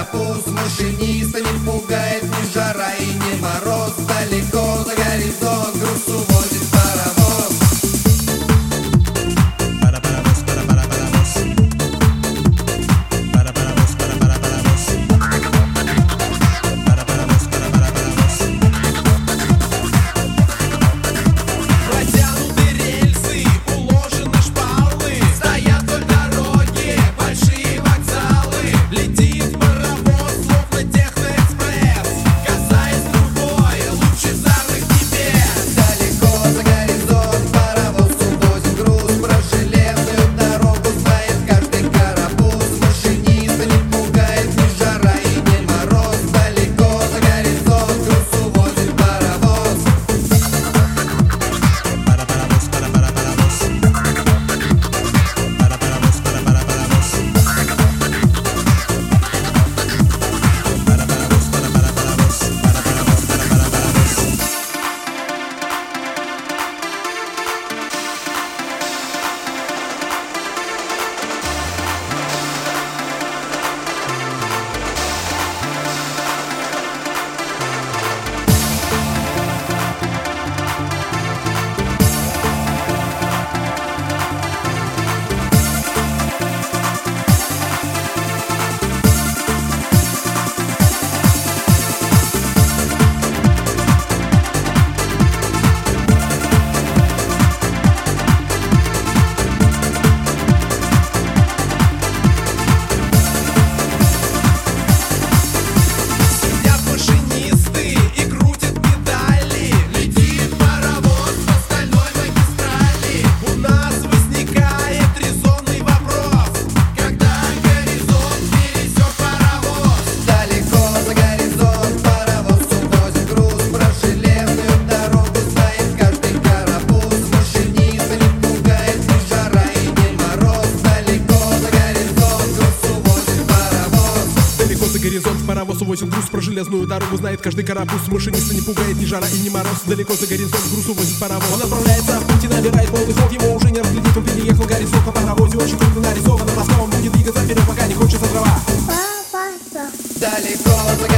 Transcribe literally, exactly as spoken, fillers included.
карапуз. Машиниста не пугает ни жара и ни мороз. Далеко за горизонт груз увозит паровоз. Пара паровоз, пара пара паровоз. Пара паровоз, пара пара паровоз. Пара паровоз, пара пара паровоз. Протянуты рельсы, уложены шпалы, стоят вдоль дороги большие вокзалы. Летит паровоз, словно техноэкспресс, касаясь трубой лучезарных небес. Далеко за горизонт паровоз увозит груз. Про железную дорогу знает каждый карапуз. Машиниста не пугает ни жара и ни мороз. Далеко за горизонт груз увозит паровоз. Пара паровоз, пара пара паровоз. Пара паровоз, пара пара паровоз. Пара паровоз, пара пара паровоз. Пара паровоз, пара пара паровоз. Сидят машинисты и крутят педали. Летит паровоз по стальной магистрали. У нас возникает резонный вопрос: когда горизонт пересек паровоз? Далеко за горизонт паровоз увозит груз. Про железную дорогу знает каждый карапуз. Машиниста не пугает ни жара и ни мороз. Далеко за горизонт груз увозит паровоз. Далеко за горизонт паровоз увозит груз. Про железную дорогу знает каждый карапуз. Машиниста не пугает ни жара и ни мороз. Далеко за горизонт груз увозит паровоз. Он отправляется в путь и набирает полный ход. Ему уже не разглядеть, он переехал горизонт. На паровозе очень круто нарисовано. Москва он будет двигаться вперед, пока не кончится трава. Далеко за